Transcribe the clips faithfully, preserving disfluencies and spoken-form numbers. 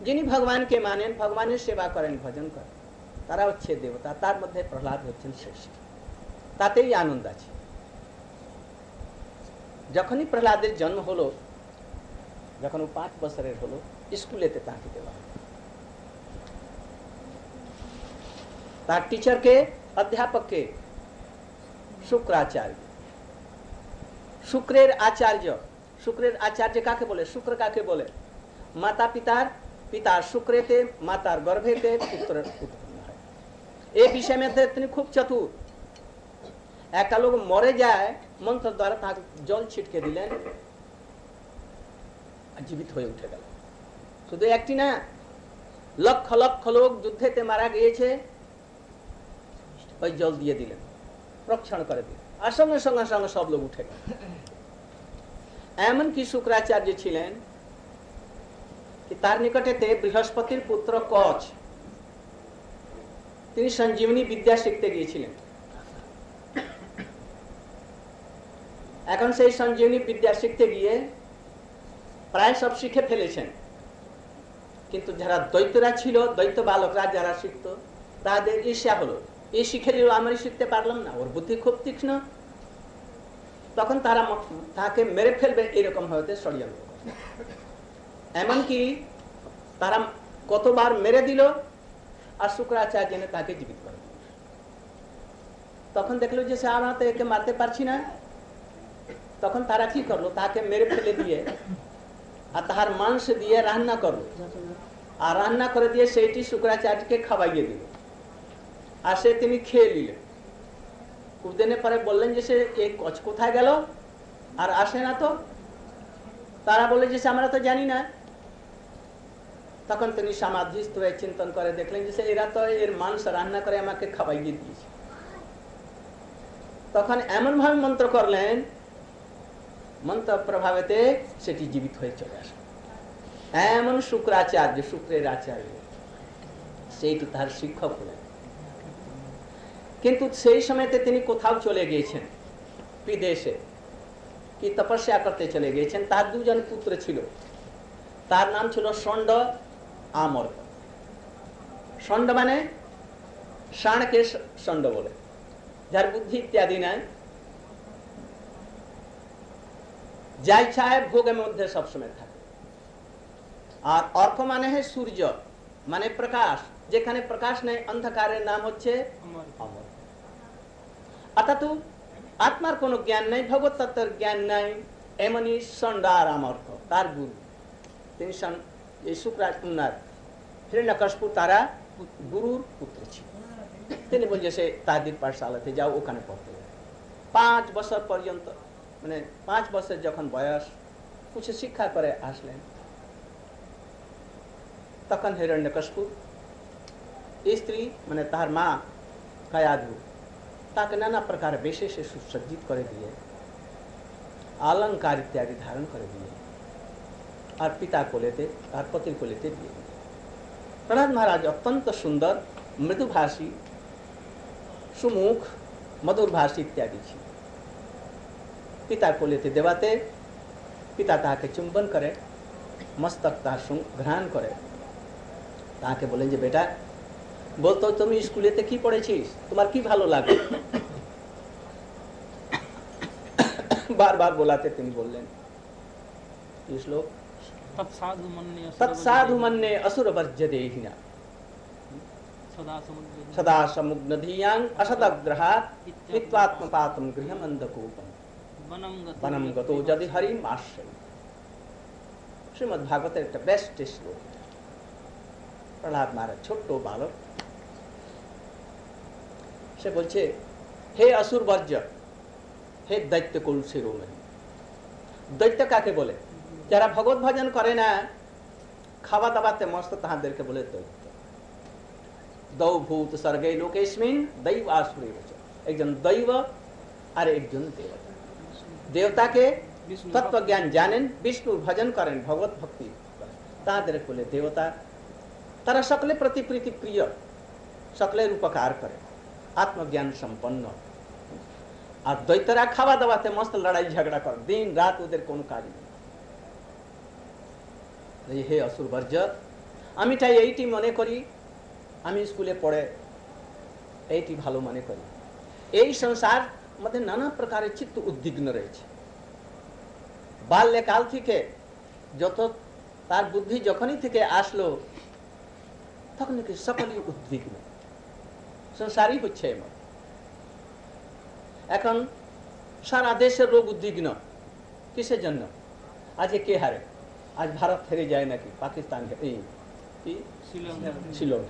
যিনি ভগবানকে মানেন, ভগবানের সেবা করেন, ভজন করেন, তারা হচ্ছে দেবতা। তার মধ্যে প্রহ্লাদ হচ্ছেন শ্রেষ্ঠ, তাতেই আনন্দ আছে। যখনই প্রহ্লাদের জন্ম হলো, যখন ও পাঁচ বছরের হলো, স্কুলেতে তাকে দেওয়া হলো। তার টিচারকে, অধ্যাপককে শুক্রাচার্য। শুক্রের আচার্য, শুক্রের আচার্য কাকে বলে? শুক্র কাকে বলে? মাতা পিতার পিতার শুক্রেতে, মাতার গর্ভেতে পুত্র উৎপন্ন হয়। এই বিষয়ের মধ্যে তিনি খুব চতুর। একটা লোক মরে যায়, মন্ত্র দ্বারা তাকে জল ছিটকে দিলেন, জীবিত হয়ে উঠে গেল। শুধু একটি না, লক্ষ লক্ষ লোক যুদ্ধেতে মারা গিয়েছে, ওই জল দিয়ে দিলেন, প্রক্ষণ করে দিলেন, আর সঙ্গে সঙ্গে সঙ্গে সব লোক উঠে গেল। এমনকি শুক্রাচার্য ছিলেন কি তার নিকটেতে বৃহস্পতির পুত্র কচ, তিনি সঞ্জীবনী বিদ্যা শিখতে গিয়েছিলেন। এখন সেই সঞ্জীবনী বিদ্যা শিখতে গিয়ে প্রায় সব শিখে ফেলেছেন, কিন্তু যারা দৈত্যরা ছিল, দৈত্য বালকরা যারা শিখত, তাদের ঈর্ষা হলো, এই শিখে নিল, আমি শিখতে পারলাম না, ওর বুদ্ধি খুব তীক্ষ্ণ। তখন তারা তাকে মেরে ফেলবে এরকম হতে ষড়যন্ত্র। এমনকি তারা কতবার মেরে দিল, আর শুক্রাচার্য এনে তাকে জীবিত করে। তখন দেখলো যে সে আমরা তো একে মারতে পারছি না, তখন তারা কি করলো, তাকে মেরে ফেলে দিয়ে আর তাহার মাংস দিয়ে রান্না করলো, আর রান্না করে দিয়ে সেইটি শুক্রাচার্যকে খাওয়াইয়ে দিল, আর সে তিনি খেয়ে নিলেন। কুদিনের পরে বললেন যে সে এই কচ কোথায় গেল, আর আসে না তো। তারা বলে যে আমরা তো জানি না। তখন তিনি সমাধিস্থ হয়ে চিন্তন করে দেখলেন যে এরা তো এর মাংস রান্না করে আমাকে খাওয়াইয়ে দিয়েছে। তখন এমন ভাবে মন্ত্র করলেন, মন্ত্র প্রভাবেতে সেটি জীবিত হয়ে চলে আসে। এমন শুক্রাচার্য, শুক্রের আচার্য, সেইটি তার শিক্ষক হলেন। কিন্তু সেই সময়তে তিনি কোথাও চলে গিয়েছেন, বিদেশে কি তপস্যা করতে চলে গিয়েছেন। তার দুজন পুত্র ছিল, তার নাম ছিল ষণ্ড, আমর। ষণ্ড মানে ষাঁড়কে ষণ্ড বলে, যার বুদ্ধি ইত্যাদি নাই, যা ইচ্ছায় ভোগের মধ্যে সবসময় থাকে। আর অর্ক মানে হয় সূর্য, মানে প্রকাশ, যেখানে প্রকাশ নেই, অন্ধকারের নাম হচ্ছে অমর। অর্থাৎ আত্মার কোন জ্ঞান নাই, ভগবত তত্ত্বের জ্ঞান নাই, এমনই ষণ্ড আর আমর্ক তার গুরু। তিনি শুক্রাচার্য হিরণ্যকশিপু তারা গুরুর পুত্র ছিল। তিনি বলছে সে তাদের পাঠশালাতে যাও, ওখানে পড়তে যাবে। পাঁচ বছর পর্যন্ত, মানে পাঁচ বছর যখন বয়স, কিছু শিক্ষা করে আসলেন, তখন হিরণ্যকশিপু স্ত্রী মানে তার মা কায়াধু তাকে নানা প্রকার বেশে সে সুসজ্জিত করে দিয়ে, অলঙ্কার ইত্যাদি ধারণ করে দিয়ে, আর পিতা কোলেতে, তার পতির কোলেতে দিয়ে দিলেন। প্রহ্লাদ মহারাজ অত্যন্ত সুন্দর, মৃদুভাষী, সুমুখ, মধুর ভাষী ইত্যাদি ছিল। পিতা কোলেতে দেওয়াতে পিতা তাকে চুম্বন করে, মস্তক তার ঘ্রাণ করে, তাকে বলেন যে বেটা বলতো তুমি স্কুলেতে কি পড়েছিস, তোমার কি ভালো লাগে। বারবার বলাতে তিনি বললেন এই শ্লোক, তৎসাধু মন্যে আসুর বর্জ্য দেহিনা সদা সমুগ্ন ধিয়াং অসদগ্রহাৎ হিত্বাত্মপাতম গৃহম অন্ধকূপম বনম গতো যদি হরিম আশ্রয়। শ্রীমদ্ ভাগবতের একটা বেস্ট শ্লোক। প্রহ্লাদ মহারাজ ছোট্ট বালক, সে বলছে হে আসুর বর্জ্য, হে দৈত্য কুল শিরোমণি। দৈত্য কাকে বলে? যারা ভগবত ভজন করে না, খাওয়া দাওয়াতে মস্ত, তাহাদেরকে বলে দৈত্য। দৌ ভূত স্বর্গে লোকেস্মিন দৈব আসুরে, একজন দৈব আর একজন দেবতা। দেবতাকে তত্ত্বজ্ঞান জানেন, বিষ্ণুর ভজন করেন, ভগবত ভক্তি করেন, তাহাদের বলে দেবতা। তারা সকলে প্রতি প্রীতি প্রিয়, সকলের উপকার করে, আত্মজ্ঞান সম্পন্ন। আর দৈত্যরা খাওয়া দাওয়াতে মস্ত লড়াই ঝগড়া করে, দিন রাত ওদের কোনো কাজ নেই। হে অসুর বর্জ্য, আমি চাই এইটি মনে করি, আমি স্কুলে পড়ে এইটি ভালো মনে করি। এই সংসার মধ্যে নানা প্রকারের চিত্ত উদ্বিগ্ন রয়েছে। বাল্যকাল থেকে যত তার বুদ্ধি যখনই থেকে আসলো তখন কি সকলেই উদ্বিগ্ন, সংসারই হচ্ছে এমন। এখন সারা দেশের লোক উদ্বিগ্ন, কিসের জন্য? আজকে কে হারে? আজ ভারত হেরে যায় নাকি পাকিস্তান, এই শ্রীলঙ্কা।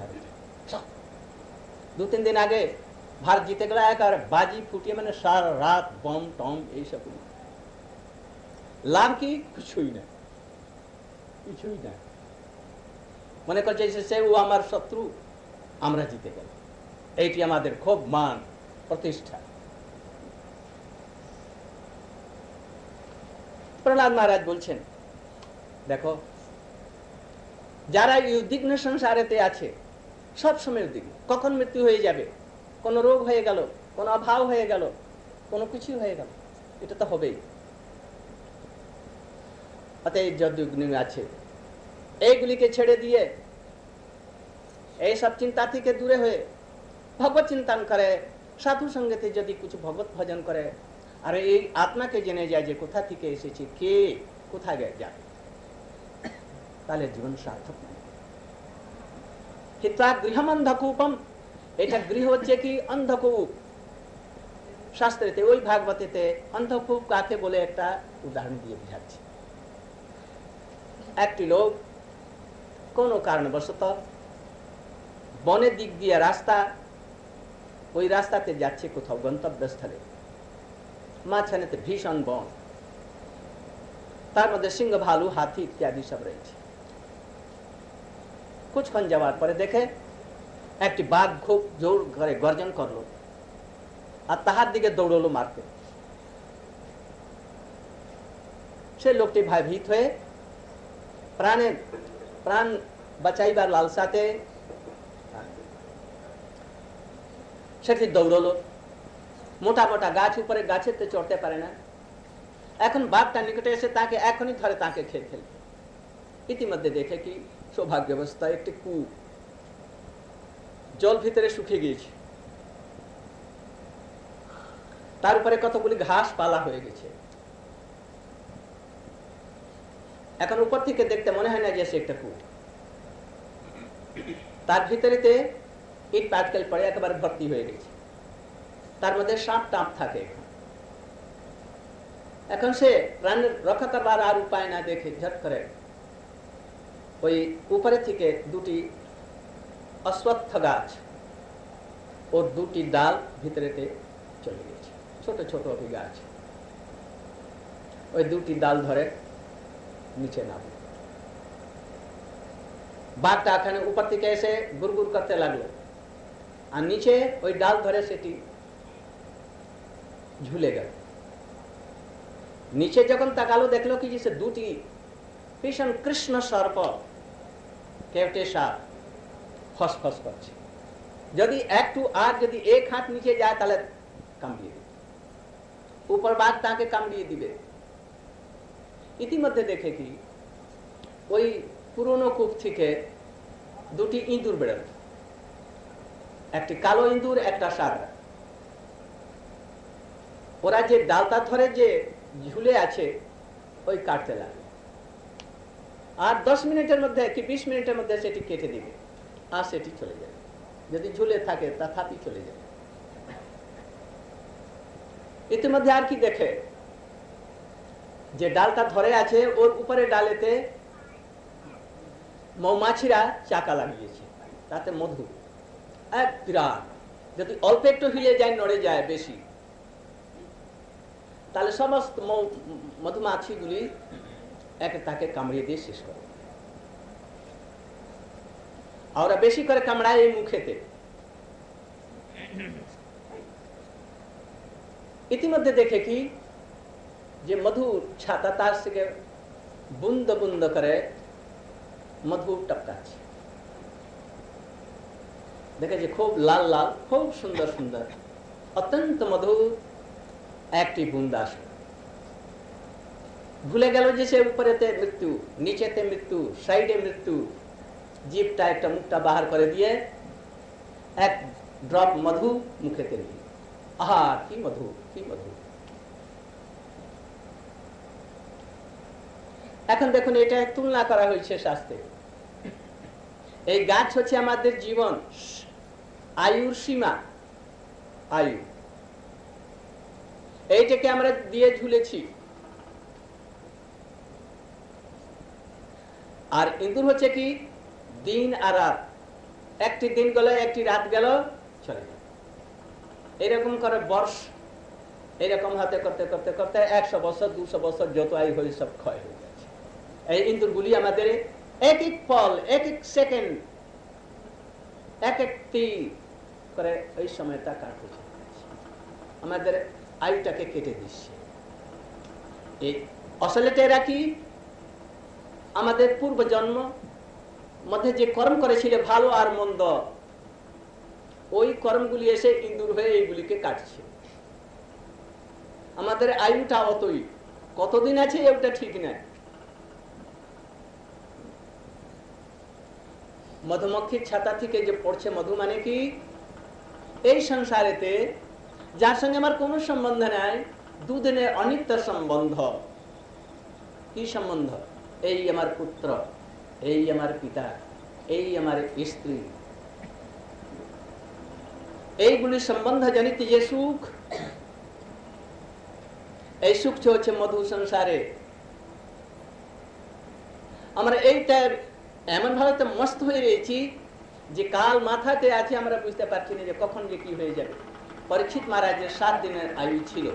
দু তিন দিন আগে ভারত জিতে গেল, এক আর বাজি ফুটিয়ে, মানে সারা রাত বম টম এইসব। লাভ কি? কিছুই না, কিছুই না। মনে করছে সে ও আমার শত্রু, আমরা জিতে গেল, এইটি আমাদের খুব মান প্রতিষ্ঠা। প্রহ্লাদ মহারাজ বলছেন, দেখো যারা এই উদ্বিগ্ন সংসারেতে আছে সব সময় উদ্বিগ্ন, কখন মৃত্যু হয়ে যাবে, কোন রোগ হয়ে গেল, কোন অভাব হয়ে গেল, কোনো কিছু হয়ে গেল, এটা তো হবেই। অতএব যত উদ্বিগ্ন আছে এইগুলিকে ছেড়ে দিয়ে এইসব চিন্তা থেকে দূরে হয়ে ভগবত চিন্তন করে, সাধু সঙ্গেতে যদি কিছু ভগবত ভজন করে, আর এই আত্মাকে জেনে যায় যে কোথা থেকে এসেছে, কে কোথায় যাবে, তাহলে জীবন সার্থক নয়। হিত্বা গৃহম অন্ধকূপম, এটা গৃহ হচ্ছে কি অন্ধকূপ। শাস্ত্রেতে ওই ভাগবতেতে অন্ধকূপ কাকে বলে একটা উদাহরণ দিয়ে বুঝাচ্ছে। একটি লোক কোন কারণবশত বনের দিক দিয়ে রাস্তা, ওই রাস্তাতে যাচ্ছে কোথাও গন্তব্যস্থলে, মাঝখানেতে ভীষণ বন, তার মধ্যে সিংহ, ভালু, হাতি ইত্যাদি সব রয়েছে। কিছুক্ষণ যাওয়ার পরে দেখে একটি বাঘ খুব জোর করে গর্জন করলো আর তাহার দিকে দৌড়লো মারতে। সে লোকটি ভয়ভীত হয়ে প্রাণে প্রাণ বাঁচাইবার লালসাতে সেটি দৌড়লো। মোটা মোটা গাছ, উপরে গাছেতে চড়তে পারে না। এখন বাঘটা নিকটে এসে তাকে এখনই ধরে তাকে খেয়ে ফেলবে। ইতিমধ্যে দেখে কি সৌভাগ্যবস্থা একটি কূপ, জল ভিতরে শুকিয়ে গিয়েছে, তার উপরে কতগুলি ঘাস পালা হয়ে গেছে। এখন উপর থেকে দেখতে মনে হয় না যে সে একটা কূপ, তার ভিতরেতে ইট পাটকেল পড়ে একেবারে ভর্তি হয়ে গেছে, তার মধ্যে সাপ টাপ থাকে। এখন সে প্রাণ রক্ষা করবার আর উপায় না দেখে ঝট করে ওই উপরে থেকে দুটি অশ্বত্থ গাছ, ওর দুটি ডাল ভিতরেতে চলে গেছে, ছোট ছোট গাছ। ওই দুটি ডাল ধরে নিচে নামে। বাঘটা এখানে উপর থেকে এসে গুড়গুড় করতে লাগলো, আর নিচে ওই ডাল ধরে সেটি ঝুলে গেল। নিচে যখন তাকালো দেখলো কি যে দুটি ভীষণ কৃষ্ণ সর্প, কেউটে সাপ ফসফস করছে। যদি একটু আর যদি এক হাত নিচে যায় তাহলে কামড়িয়ে দিবে, উপর বাঘ তাকে কামড়িয়ে দিবে। ইতিমধ্যে দেখে কি ওই পুরনো কূপ থেকে দুটি ইঁদুর বেরোল, একটি কালো ইঁদুর, একটা সাদা। ওরা যে ডালটা ধরে যে ঝুলে আছে ওই কাটতে লাগলো, আর দশ মিনিটের মধ্যে কি বিশ মিনিটের মধ্যে সেটি কেটে দিবে আর সেটি চলে যাবে। যদি ঝুলে থাকে তথাপি চলে যাবে। ইতিমধ্যে আর কি দেখে যে ডালটা ধরে আছে ওর উপরে ডালেতে মৌমাছিরা চাকা লাগিয়েছে, তাতে মধু এক বিরাট, যদি অল্প একটু হিলে যায় নড়ে যায় বেশি, তাহলে সমস্ত মধুমাছিগুলি এক তাকে কামড়িয়ে দিয়ে শেষ করে। ওরা বেশি করে কামড়ায় এই মুখেতে। ইতিমধ্যে দেখে কি যে মধু ছাতা তার থেকে বুন্দ বুন্দ করে মধু টপকাচ্ছে। দেখে যে খুব লাল লাল, খুব সুন্দর সুন্দর, অত্যন্ত মধুর একটি বুন্দ আসে। ভুলে গেল যে সে উপরেতে মৃত্যু, নিচেতে মৃত্যু, সাইডে মৃত্যু, জিভটা একটা মুখটা বাহার করে দিয়ে এক ড্রপ মধু মুখেতে নিয়ে, আহা কি মধু, কি মধু। এখন দেখুন, এটা তুলনা করা হয়েছে শাস্ত্রে। এই গাছ হচ্ছে আমাদের জীবন, আয়ুর সীমা, আয়ু। এইটাকে আমরা দিয়ে ঝুলেছি। আর ইঁদুর হচ্ছে কি দিন আর রাত, একটি দিন গেল একটি রাত গেল চলে গেল, এরকম করে বর্ষ এরকম হাতে করতে করতে করতে একশো বছর দুশো বছর যত আয়ু হয়ে সব ক্ষয় হয়ে যাচ্ছে। এই ইঁদুরগুলি আমাদের এক এক পল, এক এক সেকেন্ড, এক একটি করে ওই সময়টা কাটতে আমাদের আয়ুটাকে কেটে দিচ্ছে। এই আসলে এরা কি আমাদের পূর্ব জন্ম মধ্যে যে কর্ম করেছিল ভালো আর মন্দ, ওই কর্মগুলি এসে ইঁদুর হয়ে এইগুলিকে কাটছে। আমাদের আয়ুটা অতই, কতদিন আছে ওটা ঠিক নাই। মধুমক্ষীর ছাতা থেকে যে পড়ছে মধু মানে কি, এই সংসারেতে যার সঙ্গে আমার কোনো সম্বন্ধ নাই, দুদিনের অনিত্য সম্বন্ধ। কি সম্বন্ধ? এই আমার পুত্র, এই আমার পিতা, এই আমার স্ত্রী, এইগুলি সম্বন্ধ জনিত যে সুখ, এই সুখ হচ্ছে মধু সংসারে। আমরা এইটা এমন ভাবে মস্ত হয়ে রয়েছি যে কাল মাথাতে আছে, আমরা বুঝতে পারছি না যে কখন যে কি হয়ে যাবে। পরীক্ষিত মহারাজের সাত দিনের আয়ু ছিল,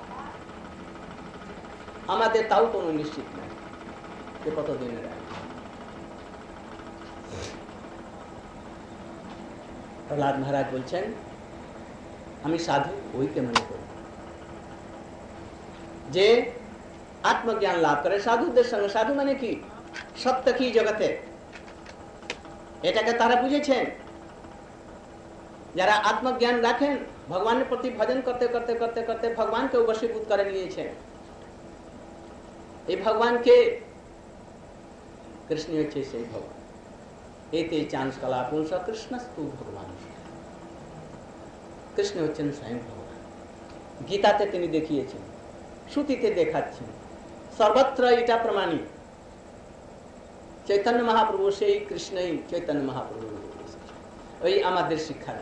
আমাদের তাও কোনো নিশ্চিত নাই যে কত দিনের আয়ু। প্রহ্লাদ মহারাজ বলছেন, আমি সাধু ওইকে মনে করি যে আত্মজ্ঞান লাভ করে সাধুদের সঙ্গে। সাধু মানে কি? সত্য কি জগতে, এটাকে তারা বুঝেছেন। যারা আত্মজ্ঞান রাখেন, ভগবানের প্রতি ভজন করতে করতে করতে করতে ভগবানকে বশীভূত করে নিয়েছেন। এই ভগবানকে কৃষ্ণ হচ্ছে সেই ভগবান। এতে চান্স কলা পুংস কৃষ্ণস্তু ভগবান, কৃষ্ণ হচ্ছেন স্বয়ং ভগবান। গীতাতে তিনি দেখিয়েছেন, শ্রুতিতে দেখাচ্ছেন, সর্বত্র এটা প্রমাণিত। চৈতন্য মহাপ্রভু সেই কৃষ্ণই চৈতন্য মহাপ্রভু, ওই আমাদের শিক্ষার।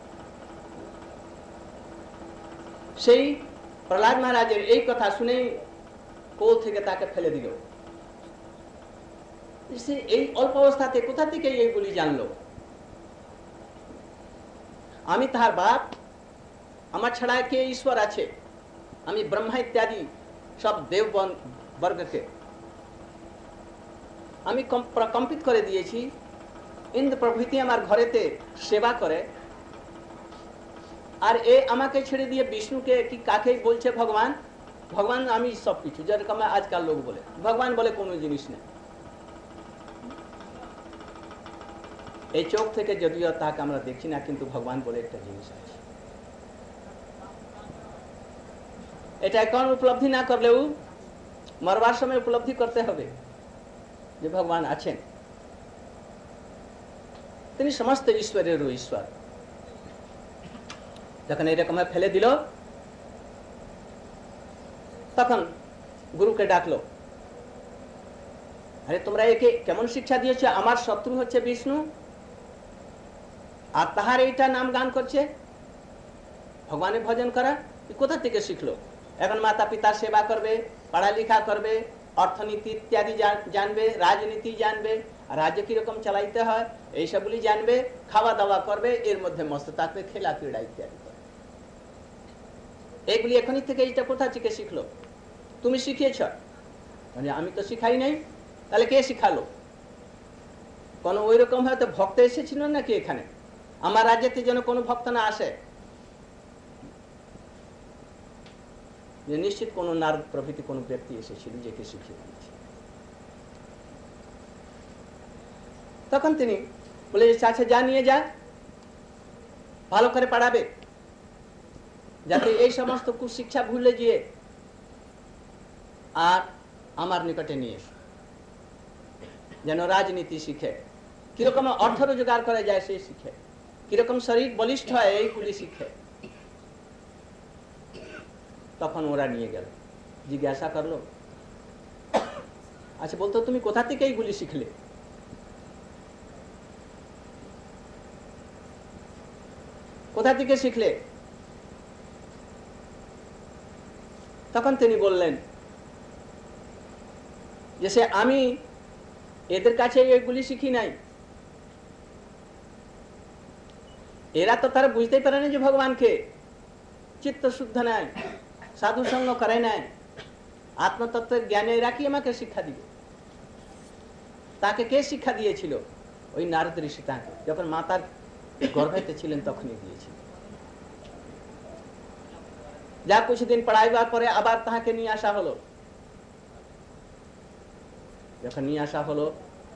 সেই প্রহ্লাদ মহারাজের এই কথা শুনেই কোল থেকে তাকে ফেলে দিল। এই অল্প অবস্থাতে কোথা থেকে এইগুলি জানলো? আমি তাহার বাপ, আমার ছাড়া কে ঈশ্বর আছে? আমি ব্রহ্মা ইত্যাদি সব দেব বর্গকে আমি কম্পিত করে দিয়েছি। ইন্দ্র প্রভৃতি আমার ঘরেতে সেবা করে, আর এ আমাকে ছেড়ে দিয়ে বিষ্ণুকে কি কাকে বলছে ভগবান? ভগবান আমি সব কিছু, যেরকম আজকাল লোক বলে ভগবান বলে কোনো জিনিস নেই। এই চোখ থেকে যদিও তাকে আমরা দেখি না, কিন্তু ভগবান বলে একটা জিনিস আছে। এটা এখন উপলব্ধি না করলেও মরবার সময় উপলব্ধি করতে হবে যে ভগবান আছেন, তিনি সমস্ত ঈশ্বরেরও ঈশ্বর। যখন এরকম ফেলে দিল, তখন গুরুকে ডাকলো, আরে তোমরা একে কেমন শিক্ষা দিয়েছ? আমার শত্রু হচ্ছে বিষ্ণু, আর তাহার এইটা নাম গান করছে, ভগবানের ভজন করা। কোথা থেকে শিখলো? এখন মাতা পিতার সেবা করবে, পড়ালেখা করবে, অর্থনীতি ইত্যাদি জানবে, রাজনীতি জানবে, রাজ্য কিরকম চালাইতে হয় এইসবগুলি জানবে, খাওয়া দাওয়া করবে, এর মধ্যে মস্ত থাকবে, খেলা ক্রীড়া ইত্যাদি করবে। এগুলি এখনই থেকে এইটা কোথা থেকে শিখলো? তুমি শিখিয়েছ? মানে আমি তো শিখাই নাই। তাহলে কে শিখালো? কোনো ওই রকম হয়তো ভক্ত এসেছিল নাকি এখানে? আমার রাজ্যতে যেন কোনো ভক্ত না আসে, যে নিশ্চিত কোন নারদ প্রভৃতি কোন ব্যক্তি এসেছিল যেকে শিখিয়ে দিয়েছে। তখন তিনি বলে, আচ্ছা যা নিয়ে যা, ভালো করে পড়াবে, যাতে এই সমস্ত কুশিক্ষা ভুলে গিয়ে আর আমার নিকটে নিয়ে এসো, যেন রাজনীতি শিখে, কিরকম অর্থ রোজগার করা যায় সেই শিখে, কিরকম শরীর বলিষ্ঠ হয় এইগুলি শিখে। তখন ওরা নিয়ে গেল, জিজ্ঞাসা করলো, আচ্ছা বলতো তুমি কোথা থেকে এইগুলি শিখলে? কোথা থেকে শিখলে? তখন তিনি বললেন যে সে আমি এদের কাছে এগুলি শিখি নাই। এরা তো তারা বুঝতেই পারে না যে ভগবানকে, চিত্ত শুদ্ধ নাই, সাধু সঙ্গ করে নাই, আত্মতত্ত্বের জ্ঞানে এরা কি আমাকে শিক্ষা দিবে? তাকে কে শিক্ষা দিয়েছিল? ওই নারদ ঋষি তাকে যখন মাতার গর্ভেতে ছিলেন তখনই দিয়েছিল। যা কিছুদিন পড়াইবার পরে আবার তাহাকে নিয়ে আসা হলো। যখন নিয়ে আসা হলো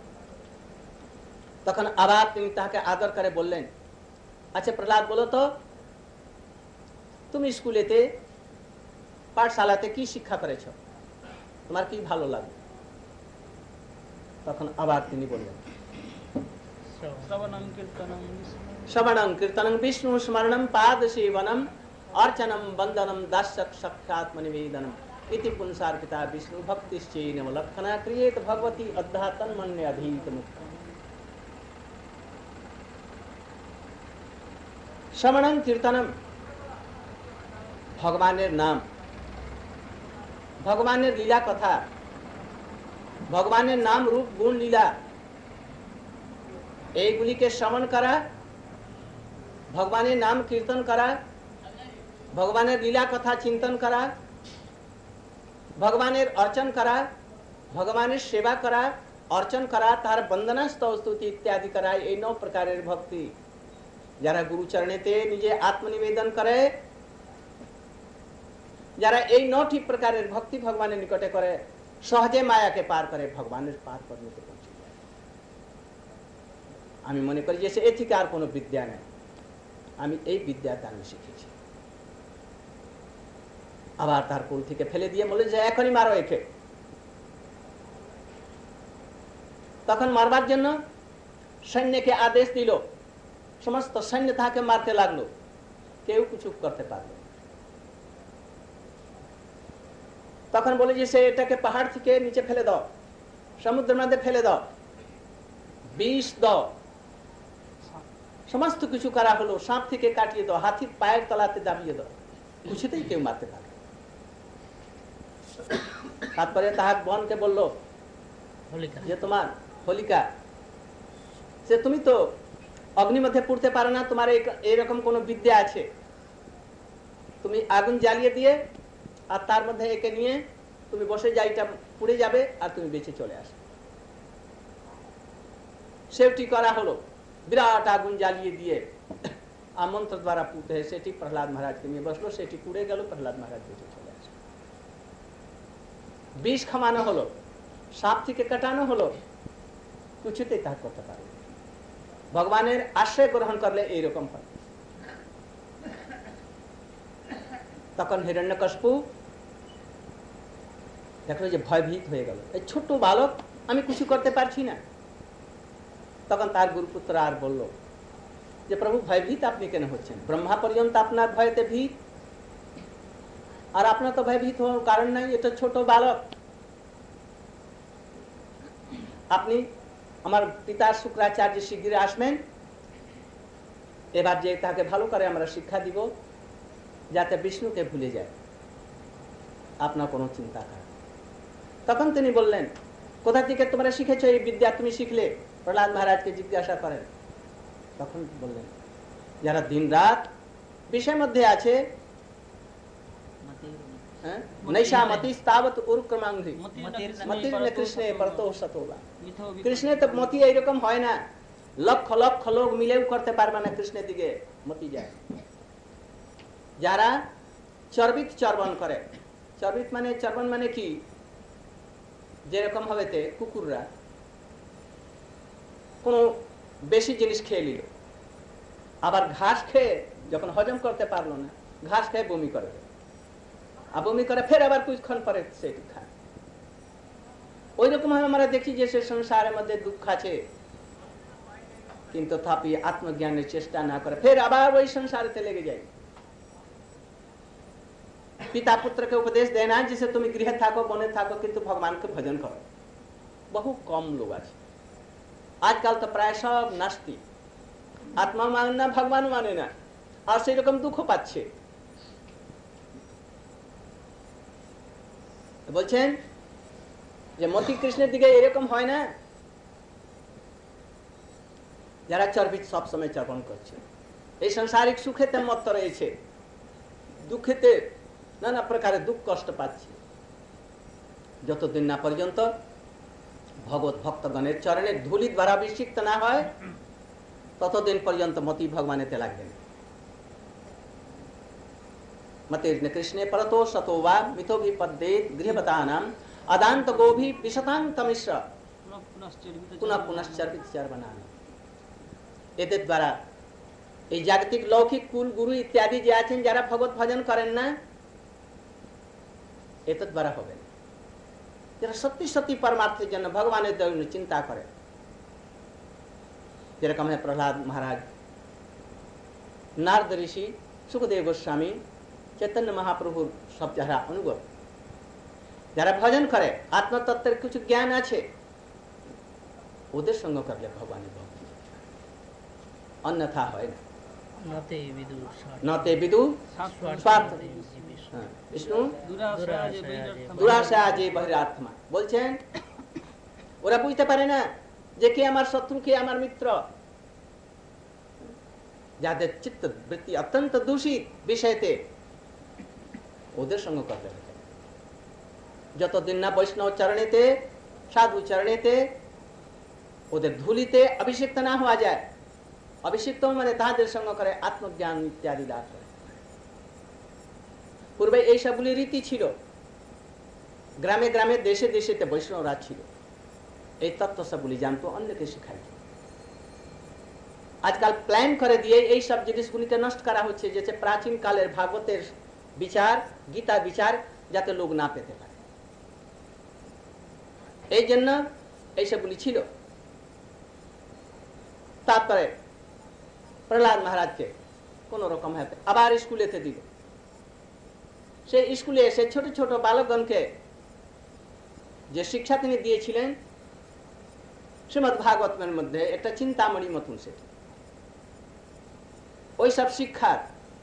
তখন আবার তিনি তাহাকে আদর করে বললেন, আচ্ছা প্রহ্লাদ বলো তো তুমি স্কুলেতে পাঠশালাতে কি শিক্ষা করেছ, তোমার কি ভালো লাগে? তখন আবার তিনি বললেন শ্রবণম কীর্তনম বিষ্ণু স্মরণম পাদ সেবনম अर्चनम बंदनम दास्यक साक्षात्म निवेदनम इति पुंसार्पिता विष्णु भक्तिश्चैनम लक्षणा क्रियेत भगवती अद्धा तन्मन्य अधीत मुक्त। श्रवणम कीर्तनम भगवानेर नाम, भगवानेर लीला कथा, भगवानेर नाम रूप गुण लीला এইগুলি কে শ্রবণ করা, ভগবানের নাম কীর্তন করা, ভগবানের লীলা কথা চিন্তন করা, ভগবানের অর্চন করা, ভগবানের সেবা করা, অর্চন করা, তার বন্দনা স্তবস্তুতি ইত্যাদি করা, এই নौ প্রকারের ভক্তি। যারা গুরু চরণেতে নিজে আত্মনিবেদন করে, যারা এই নটি প্রকারের ভক্তি ভগবানের নিকটে করে, সহজে মায়াকে পার করে ভগবানের পার পর্যন্ত পৌঁছে যায়। আমি মনে করি যে এ থেকে আর কোনো বিদ্যা নেই, আমি এই বিদ্যাটা আমি শিখেছি। আবার তার কোল থেকে ফেলে দিয়ে বলে যে এখনই মারো একে। তখন মারবার জন্য সৈন্যকে আদেশ দিল, সমস্ত সৈন্য তাকে মারতে লাগলো, কেউ কিছু করতে পারলো। তখন বলে যে সে এটাকে পাহাড় থেকে নিচে ফেলে দাও, সমুদ্রের মধ্যে ফেলে দাও, বিষ দাও, সমস্ত কিছু করা হলো, সাপ থেকে কাটিয়ে দাও, হাতির পায়ের তলাতে দাবিয়ে দাও, কিছুতেই কেউ মারতে পারে। তারপরে তাহার বোনকে বললো যে তোমার হোলিকা, সে তুমি তো অগ্নি মধ্যে পুড়তে পারো না, তোমার এইরকম কোন বিদ্যা আছে, তুমি আগুন জ্বালিয়ে দিয়ে আর তার মধ্যে একে নিয়ে তুমি বসে যাই, এটা পুড়ে যাবে আর তুমি বেঁচে চলে আসো। সেটি করা হলো, বিরাট আগুন জ্বালিয়ে দিয়ে আমন্ত্র দ্বারা পুড়তে হয়, সেটি প্রহ্লাদ মহারাজকে নিয়ে বসলো, সেটি পুড়ে গেল, প্রহ্লাদ মহারাজ বেঁচে চলে আসলো। বিষ খামানো হলো, সাপ থেকে কাটানো হলো, কিছুতেই তা করতে পারে। ভগবানের আশ্রয় গ্রহণ করলে এইরকম হয়। তখন হিরণ্যকশিপু দেখলো যে ভয়ভীত হয়ে গেল, এই ছোট্ট বালক, আমি কিছু করতে পারছি না। তখন তার গুরুপুত্র আর বলল যে প্রভু ভয়ভীত আপনি কেন হচ্ছেন? ব্রহ্মা পর্যন্ত আপনার ভয়তে ভীত, আর আপনার তো ভয়ভীত হওয়ার কারণ নাই, এটা ছোট বালক। আপনি আমার পিতা শুক্রাচার্য শিগগির আসবেন, এবার যে তাকে ভালো করে আমরা শিক্ষা দিব যাতে বিষ্ণুকে ভুলে যায়, আপনার কোনো চিন্তা করেন। তখন তিনি বললেন, কোথা থেকে তোমরা শিখেছো এই বিদ্যা, তুমি শিখলে? প্রহ্লাদ মহারাজকে জিজ্ঞাসা করেন। তখন বললেন, যারা দিন রাত বিষয়ের মধ্যে আছে, কৃষ্ণের তো মতি এইরকম হয় না, লক্ষ লক্ষ লোক মিলেও করতে পারবে না কৃষ্ণের দিকে মতি যায়। যারা চর্বিত চর্বণ করে, চর্বিত মানে চর্বণ মানে কি, যেরকম হবে কুকুররা কোন বেশি জিনিস খেয়ে নিল, আবার ঘাস খেয়ে যখন হজম করতে পারলো না, ঘাস খেয়ে বমি করে, আর বমি করে ফের আবার কিছুক্ষণ পরে সেটি খায়। ওই রকম আমরা দেখি যে সে সংসারের মধ্যে দুঃখ আছে, কিন্তু তথাপি আত্মজ্ঞানের চেষ্টা না করে फिर আবার ওই সংসারেতে লেগে যায়। पिता पुत्र के उपदेश देना जिसे तुम गृह थाको बने थाको किंतु भगवान के भजन करो, बहु कम लोग आज आजकल तो प्राय सब नास्तिक, आत्मा माने ना भगवान माने ना, और সেই রকম দুঃখ পাচ্ছে। বলছেন যে মতি কৃষ্ণের দিকে এরকম হয় না, যারা চর্বি সব সময় চর্পণ করছে, এই সাংসারিক সুখেতে মত্ত রয়েছে, দুঃখেতে নানা প্রকারে দুঃখ কষ্ট পাচ্ছে। যতদিন না পর্যন্ত ভগবত ভক্তগণের চরণে ধুলি দ্বারা অভিষিক্ত না হয় ততদিন পর্যন্ত মতি ভগবানেতে লাগবে না। মতির্ন কৃষ্ণে পরতো সতো বা মিথো বিপদ্যেত গৃহবতানাম আদান্ত গোভি বিশতান্ত মিশ্র পুনঃ পুনশ্চর্বিত চর্বণানাম। এদের দ্বারা এই জাগতিক লৌকিক কুল গুরু ইত্যাদি যে আছেন যারা ভগবত ভজন করেন না, এত দ্বারা হবে না। যারা সত্যি সত্যি পরমার্থের জন্য ভগবানের জন্য চিন্তা করে, যেরকম প্রহ্লাদ মহারাজ, নারদ ঋষি, সুখদেব গোস্বামী, চৈতন্য মহাপ্রভুর সব যারা অনুগত, যারা ভজন করে, আত্মতত্ত্বের কিছু জ্ঞান আছে, ওদের সঙ্গ করলে ভগবানের ভক্তি, অন্যথা হয় না। নতে বিদু স্বার্থ বিষ্ণু দুরাশা যে বহিরাত্মা। বলছেন ওরা বুঝতে পারে না যে কে আমার শত্রু, কে আমার মিত্র। যাদের চিত্ত বৃত্তি অত্যন্ত দূষিত বিষয়তে, ওদের সঙ্গ করতে হবে। যতদিন না বৈষ্ণব চরণেতে, সাধু চরণেতে, ওদের ধুলিতে অভিষিক্ত না হওয়া যায়, অভিষিক্ত মানে তাদের সঙ্গ করে আত্মজ্ঞান ইত্যাদি লাভ করে। পূর্বে এই সবগুলি রীতি ছিল, গ্রামে গ্রামে দেশে দেশেতে বৈষ্ণবরা ছিল, এই তত্ত্ব সবগুলি জানতো, অন্যকে শিখাইত। আজকাল প্ল্যান করে দিয়ে এই সব জিনিসগুলিকে নষ্ট করা হচ্ছে, যে প্রাচীন কালের ভাগবতের বিচার, গীতা বিচার যাতে লোক না পেতে পারে, এই জন্য এই সবগুলি ছিল। তারপরে প্রহ্লাদ মহারাজকে কোন রকম হাতে আবার স্কুলেতে দিল। সেই স্কুলে এসে ছোট ছোট বালকগণকে যে শিক্ষা তিনি দিয়েছিলেন, শ্রীমদ্ ভাগবতের মধ্যে একটা চিন্তামণি মতন সেটি, ওই সব শিক্ষার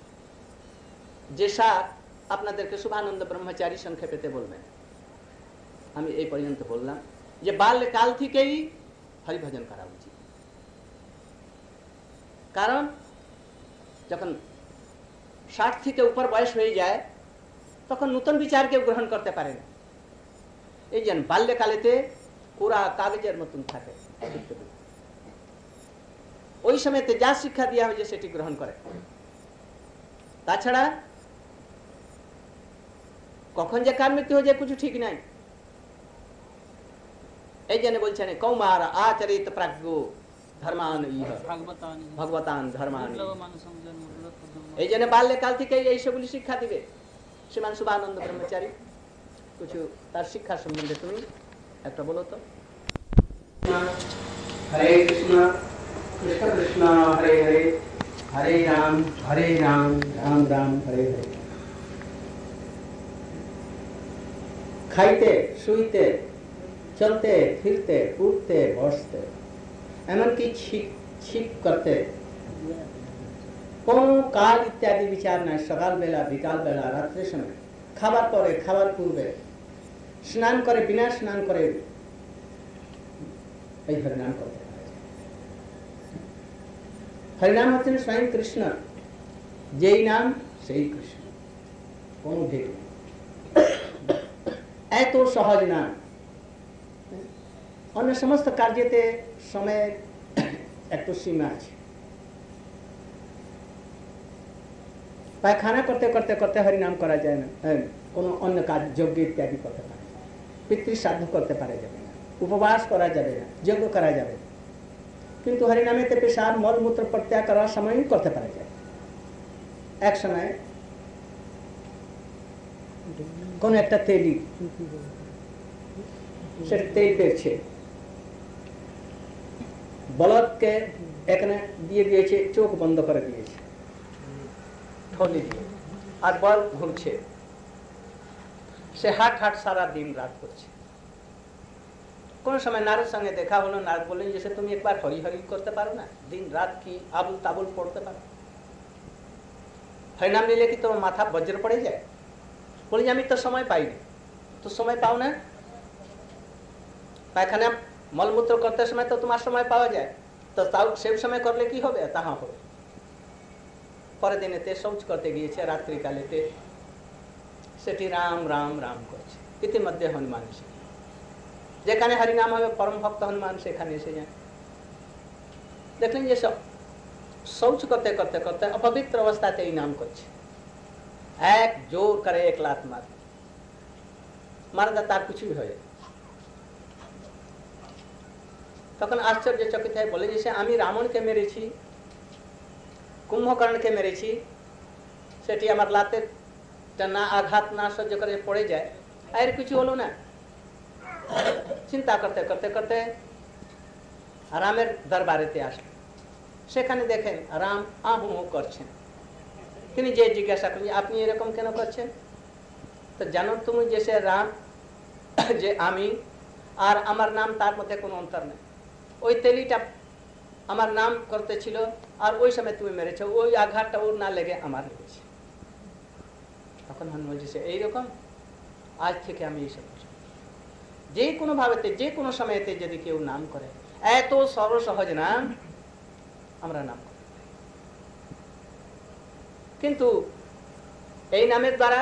যে সার আপনাদেরকে শুভানন্দ ব্রহ্মচারী সংক্ষেপেতে বলবেন। আমি এই পর্যন্ত বললাম যে বাল্যকাল থেকেই হরিভজন করা উচিত, কারণ যখন ষাট থেকে উপর বয়স হয়ে যায় তখন নতুন বিচার কেউ গ্রহণ করতে পারে না। এই যেন বাল্যকালেতে পুরা কাগজের মতন থাকে, ওই সময়তে যা শিক্ষা দেওয়া হয়েছে সেটি গ্রহণ করে। তাছাড়া কখন যে কার মৃত্যু হয়ে যায় কিছু ঠিক নাই। এই জন্য বলছেন কৌমার আচরিত প্রাজ্ঞ ধর্মান ভগবতান ধর্মান। এই জন্য বাল্যকাল থেকে এই সবগুলি শিক্ষা দিবে। শ্রীমান শুভানন্দ ব্রহ্মচারী কিছু তার শিক্ষা সম্বন্ধে তুমি একটা বলো তো। হরে কৃষ্ণ কৃষ্ণ কৃষ্ণ হরে হরে, হরে রাম হরে রাম রাম রাম হরে হরে। খাইতে শুইতে চলতে ফিরতে উঠতে বসতে, এমনকি ছিপ ছিপ করতে কোন কাল ইত্যাদি বিচার নাই। সকাল বেলা, বিকাল বেলা, রাত্রের সময়, খাবার পরে, খাবার পূর্বে, স্নান করে, বিনা স্নান করে এই হরিনাম করতে পারে। হরিনাম হচ্ছেন স্বয়ং কৃষ্ণ, যেই নাম সেই কৃষ্ণ, কোন ভেদ নেই। এত সহজ নাম। অন্য সমস্ত কার্যতে সময়ের একটু সীমা আছে। পায়খানা করতে করতে করতে হরিনাম করা যায় না, কোনো অন্য কাজ যজ্ঞ ইত্যাদি করতে পারে, পিতৃ শ্রাদ্ধ করতে পারা যাবে না, উপবাস করা যাবে না, যজ্ঞ করা যাবে না। কিন্তু হরিনামেতে পেশাব মলমূত্র প্রত্যাগ করার সময় করতে পারা যায়। এক সময় কোন একটা তেলি সে তেল বেরছে, বলদকে এখানে দিয়ে দিয়েছে, চোখ বন্ধ করে দিয়েছে, ঠলি দিয়ে, আর বল ঘুরছে। সে হাট হাট সারা দিন রাত করছে। কোন সময় নারদ সঙ্গে দেখা হলো, নারদ বললেন যে তুমি একবার হরি হরি করতে পারো না, দিন রাত কি আবুল তাবুল পড়তে পারো, হরিনাম নিলে কি তোমার মাথা বজ্র পড়ে যায়? বলি যে আমি তো সময় পাইনি। তো সময় পাও না? পায়খানা মলমূত্র করতে সময় তো তোমার সময় পাওয়া যায়, তো তাও সেই সময় করলে কি হবে? তাহা হবে। পরের দিনেতে শৌচ করতে গিয়েছে রাত্রিকালেতে, সেটি রাম রাম রাম করছে। ইতিমধ্যে হনুমান এসে, যেখানে হরিনাম হবে পরম ভক্ত হনুমান সেখানে এসে যায়। দেখলেন যে সব শৌচ করতে করতে করতে অপবিত্র অবস্থাতে এই নাম করছে, এক জোর করে এক লাত মার মারা, তার কিছুই হয়। তখন আশ্চর্যচকিত হয়ে বলে যে আমি রাবণকে মেরেছি, কুম্ভকর্ণকে মেরেছি, সেটি আমার লাতের না আঘাত না সহ্য করে পড়ে যায়, আর কিছু হলো না। চিন্তা করতে করতে করতে রামের দরবারেতে আসলেন। সেখানে দেখেন রাম আহু করছেন। তিনি যে জিজ্ঞাসা করলেন আপনি এরকম কেন করছেন? তো জানো তুমি যে সে রাম, যে আমি আর আমার নাম তার মধ্যে কোনো অন্তর নেই। ওই তেলিটা আমার নাম করতে ছিল, আর ওই সময় তুমি মেরেছো, ওই আঘাতটা ওর না লেগে আমার লেগেছে। তখন হনুমান বলছে এইরকম, আজ থেকে আমি এইসব যে কোনো ভাবেতে যে কোনো সময়তে যদি কেউ নাম করে, এত সরল সহজ নাম আমরা নাম করি, কিন্তু এই নামের দ্বারা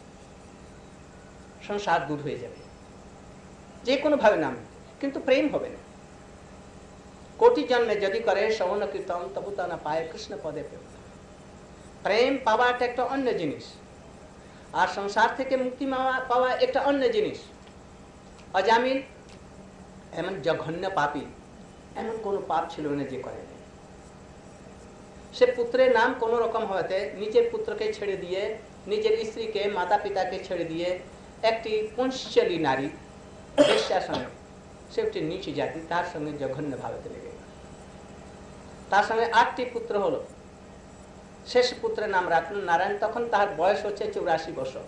সংসার দূর হয়ে যাবে, যে কোনো ভাবে নাম, কিন্তু প্রেম হবে না। কোটি জন্মে যদি করে শ্রবণ কীর্তন তবু তা না পায় কৃষ্ণ পদে প্রেম। প্রেম পাওয়াটা একটা অন্য জিনিস, আর সংসার থেকে মুক্তি পাওয়া একটা অন্য জিনিস। অজামিল এমন জঘন্য পাপী, এমন কোন পাপ ছিল না যে করে। সে পুত্রের নাম কোন রকম হতে নিজের পুত্রকে ছেড়ে দিয়ে, নিজের স্ত্রীকে মাতা পিতাকে ছেড়ে দিয়ে একটি পঞ্চলী নারী বেশ্যার সঙ্গে, সে একটি নিচু জাতি, তার সঙ্গে জঘন্য ভাবেতে লেগে। তার সঙ্গে আটটি পুত্র হলো। শেষ পুত্রের নাম রাখলেন নারায়ণ। তখন তার বয়স হচ্ছে চৌরাশি বছর।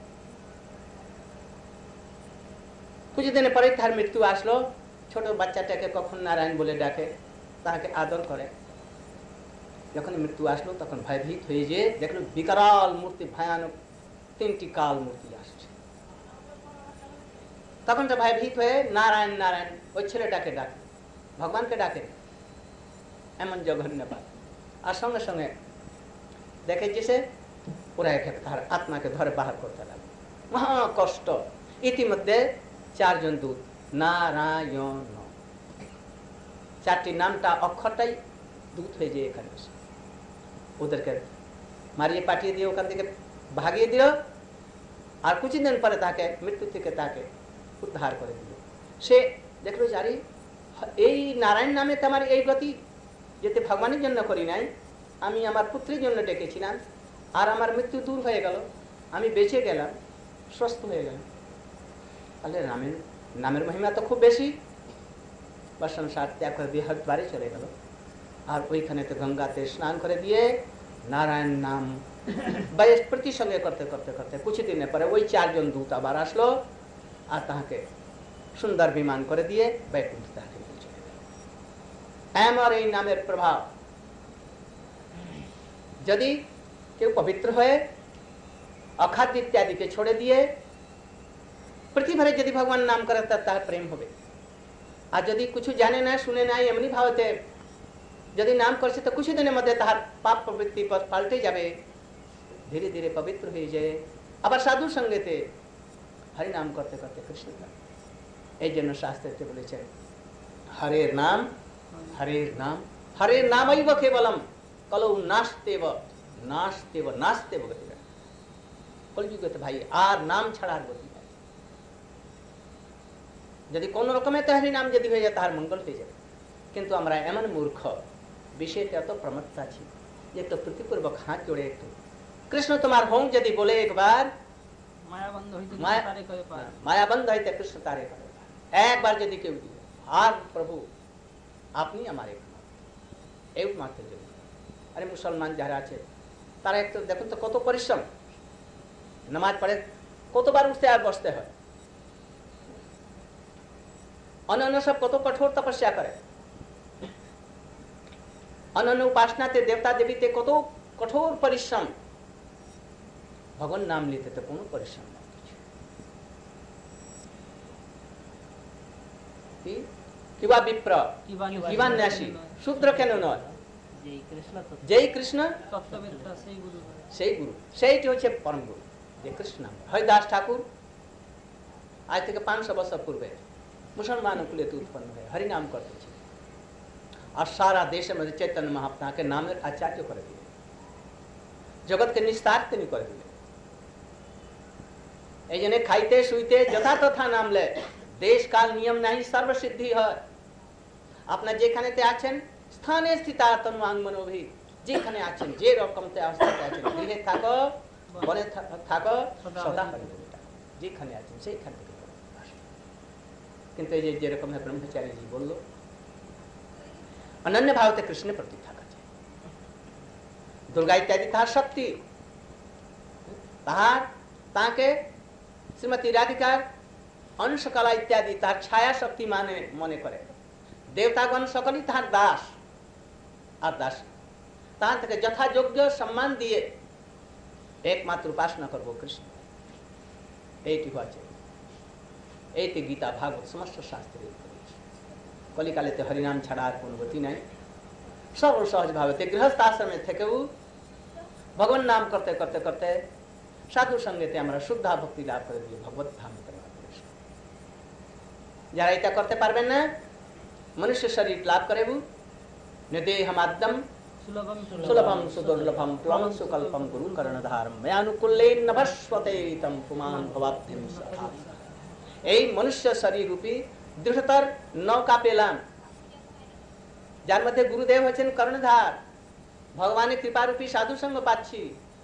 কিছুদিনের পরে তার মৃত্যু আসলো। ছোট বাচ্চাটাকে কখন নারায়ণ বলে ডাকে, তাকে আদর করে। যখন মৃত্যু আসলো তখন ভয়ভীত হয়ে যে দেখলো বিকরাল মূর্তি, ভয়ানক তিনটি কাল মূর্তি আসছে। তখন তো ভয়ভীত হয়ে নারায়ণ নারায়ণ ওই ছেলেটাকে ডাকে, ভগবানকে ডাকে। এমন জঘন্য পাপ। আর সঙ্গে সঙ্গে দেখে যে সে পুরা তার আত্মাকে ধরে বাহার করতে লাগলো, মহা কষ্ট। ইতিমধ্যে চারজন দূত, নারায়ণ, চারটি নামটা অক্ষরটাই দূত হয়ে যায় এখানে, ওদেরকে মারিয়ে পাঠিয়ে দিয়ে ওখান থেকে ভাগিয়ে দিল। আর কিছুদিন পরে তাকে মৃত্যু থেকে তাকে উদ্ধার করে দিল। সে দেখলো যে আরে এই নারায়ণ নামে তো আমার এই গতি, যেতে ভগবানের জন্য করি নাই, আমি আমার পুত্রের জন্য ডেকেছিলাম, আর আমার মৃত্যু দূর হয়ে গেল, আমি বেঁচে গেলাম, সুস্থ হয়ে গেলাম। তাহলে রামের নামের মহিমা তো খুব বেশি। বা সংসার ত্যাগ করে দিয়ে বাড়ি চলে গেল। আর ওইখানে তো গঙ্গাতে স্নান করে দিয়ে নারায়ণ নাম বয়স প্রতি সঙ্গে করতে করতে করতে কিছুদিনের পরে ওই চারজন দূত আবার আসলো, আর তাহাকে সুন্দর বিমান করে দিয়ে বৈকুণ্ঠ তাহাকে নিয়ে চলে গেল। আমার এই নামের প্রভাব, যদি কেউ পবিত্র হয়ে অখাদ্য ইত্যাদিকে ছেড়ে দিয়ে প্রতিবারে যদি ভগবান নাম করে তার প্রেম হবে। আর যদি কিছু জানে না শুনে নাই এমনি ভাবতে যদি নাম করছে তো কিছুদিনের মধ্যে তাহার পাপ প্রবৃত্তি পাল্টে যাবে, ধীরে ধীরে পবিত্র হয়ে যায়, আবার সাধুর সঙ্গেতে হরি নাম করতে করতে কৃষ্ণ নাম। এই জন্য শাস্ত্রে বলেছে হরের নাম হরের নাম হরের নামৈব কেবলম কলৌ নাস্তেব নাস্তেব নাস্তেব গতি। কলিযুগতে ভাই আর নাম ছাড়া আর গতি নাই। যদি কোন রকমে হরি নাম যদি হয়ে যায় তাহার মঙ্গল হয়ে যাবে। কিন্তু আমরা এমন মূর্খ, বিষয়টা এত প্রমত্ত আছি যে একটু প্রীতিপূর্বক হাত জোড়ে একটু কৃষ্ণ তোমার হোম যদি বলে একবার মায়াবন্ধ হইতে কৃষ্ণ তারে করে একবার যদি কেউ দিয়ে, আর প্রভু আপনি আমার একমাত্র, একমাত্র জন্য। আরে মুসলমান যারা আছে তারা একটু দেখুন তো কত পরিশ্রম, নামাজ পড়ে কতবার উঠতে আর বসতে হয়, অন্যান্য সব কত কঠোর তপস্যা করে, অন্যান্য উপাসনাতে দেবতা দেবীতে কত কঠোর পরিশ্রম, ভগবান নাম নিতে তো কোনো পরিশ্রম নেই। কিবা বিপ্র কিবা ন্যাসী শূদ্র কেন নয়, যেই কৃষ্ণ সেই গুরু, সেইটি হচ্ছে পরম গুরু যে কৃষ্ণ। হরিদাস ঠাকুর আজ থেকে পাঁচশো বছর পূর্বে মুসলমান কুলেতে উৎপন্ন হয়ে হরিনাম করতেছে, আর সারা দেশের মধ্যে চৈতন্য মহাপ্রভুকে নামের আচার্য করে দিলেন, জগৎকে নিস্তার তিনি করে দিলেন। এই জন্য খাইতে শুইতে যথা তথা নামলে দেশ কাল নিয়ম নাই সর্বসিদ্ধি হয়। আপনার যেখানেতে আছেন স্থানে স্থিতাতন মনোভি, যেখানে আছেন যে রকমতে অবস্থাতে আছেন, গৃহে থাকো বনে থাকো সদা হরি বলে ডাকো, যেখানে আছেন সেইখান থেকে। কিন্তু এই যে যেরকম ব্রহ্মচারীজি বলল, অনন্য ভাবতে কৃষ্ণের প্রতি থাকা যায়। দুর্গা ইত্যাদি তাহার শক্তি, তাহার তাকে শ্রীমতী রাধিকার অংশকলা ইত্যাদি তার ছায়া শক্তি মানে মনে করে। দেবতাগণ সকলেই তাহার দাস আর দাস, তাহার থেকে যথাযোগ্য সম্মান দিয়ে একমাত্র উপাসনা করবো কৃষ্ণ, এইটি হচ্ছে এইটি গীতা ভাগবত সমস্ত শাস্ত্রে। কলিকালেতে হরিনাম ছাড়া আর কোনো গতি নাই। সর্ব সহজ ভাবে গৃহস্থ আশ্রমে থেকেও ভগবান নাম করতে করতে করতে সাধু সঙ্গেতে আমরা শুদ্ধা ভক্তি লাভ করে দিয়ে ভগবত ধাম। যারা এটা করতে পারবেন না, মনুষ্য শরীর লাভ করে নেদেহমাদ্যম সুলভম সুদুর্লভম ত্বং সুকল্পম গুরু করণধারম ময়ানুকূল্যেন নভস্বতেতম পুমান ভবাব্ধিম সখা। এই মনুষ্য শরীর রূপী দৃঢ়তর নৌকা পেলাম, যার মধ্যে গুরুদেব হচ্ছেন কর্ণধার, ভগবানের কৃপারূপী সাধু সঙ্গ পাচ্ছি।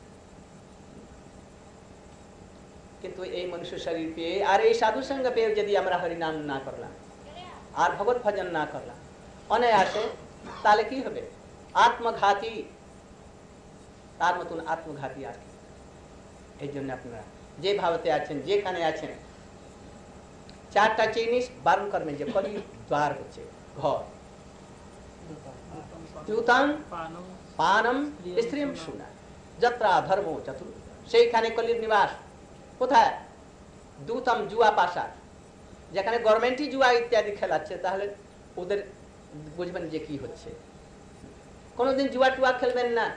কিন্তু এই মনুষ্য শরীর পেয়ে আর এই সাধু সঙ্গ পেয়ে যদি আমরা হরিনাম না করলাম আর ভগবত ভজন না করলাম অনায়াসে, তাহলে কি হবে? আত্মঘাতী, তার মতন আত্মঘাতী আর কি। এই জন্য আপনারা যে ভাবতে আছেন, যেখানে আছেন, চারটা জিনিস বারণ করবেন যে কলি দ্বার হচ্ছে ঘর, দ্যুতং পানম স্ত্রীম শুনা যত্রা ধর্ম চতুর, সেইখানে কলির নিবাস। কোথায়? দ্যুতম জুয়া পাশা, যেখানে গভর্নমেন্টই জুয়া ইত্যাদি খেলাচ্ছে, তাহলে ওদের বুঝবেন যে কি হচ্ছে। কোনোদিন জুয়া টুয়া খেলবেন না।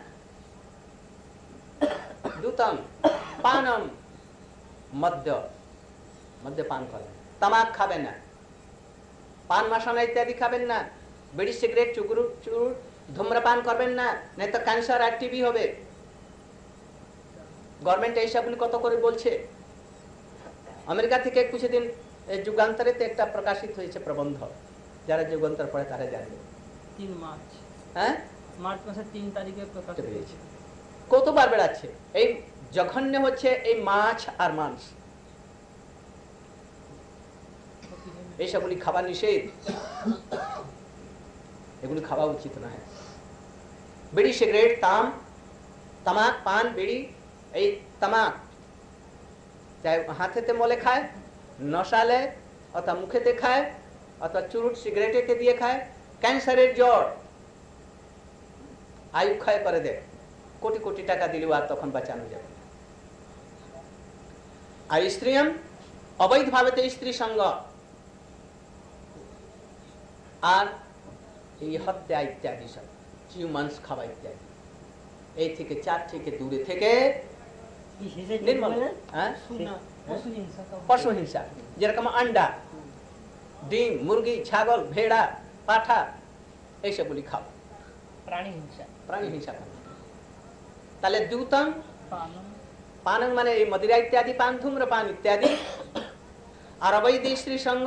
দ্যুতম পানম, মদ্য মদ্য পান করবেন, তামাক খাবেন না, পান মশালা ইত্যাদি খাবেন না, বিড়ি সিগারেট চুগুরু চুর ধূম্রপান করবেন না, নাই তো ক্যান্সার আর টিবি হবে। গভর্নমেন্ট এইসবগুলি কত করে বলছে। আমেরিকা থেকে কিছুদিন যুগান্তরে একটা প্রকাশিত হয়েছে প্রবন্ধ, যারা যুগান্তর পড়ে তারা জানে। তিন মার্চ হ্যাঁ মার্চ মাসের তিন তারিখে প্রকাশিত হয়েছে। কতবার বেড়াচ্ছে এই জঘন্য হচ্ছে এই মাছ আর মাংস, এইসবগুলি খাওয়া নিষেধ, এগুলি খাওয়া উচিত নয়। বিড়ি সিগারেট তাম তামাক পান বিড়ি, এই তামাক চাই হাতেতে মলে খায়, নশালে অথবা মুখেতে খায়, অথবা চুরুট সিগারেটেতে দিয়ে খায়, ক্যান্সারের জ্বর আয়ু ক্ষয় করে দেয়। কোটি কোটি টাকা দিলেও আর তখন বাঁচানো যাবে। আর স্ত্রীম অবৈধ ভাবেতে স্ত্রী সঙ্গ, আর এই হত্যা ইত্যাদি সব হিউম্যান্স খাওয়া ইত্যাদি, এই থেকে চার থেকে দূরে থেকে নির্মল। হ্যাঁ পশু হিংসা, যেরকম আন্ডা ডিম মুরগি ছাগল ভেড়া পাঠা এইসবগুলি খাও, প্রাণী হিংসা প্রাণী হিংসা খাও। তাহলে দ্যুতং পানং মানে এই মদিরা ইত্যাদি পান ধূম্রপান ইত্যাদি, আর অবৈধ স্ত্রী সঙ্গ।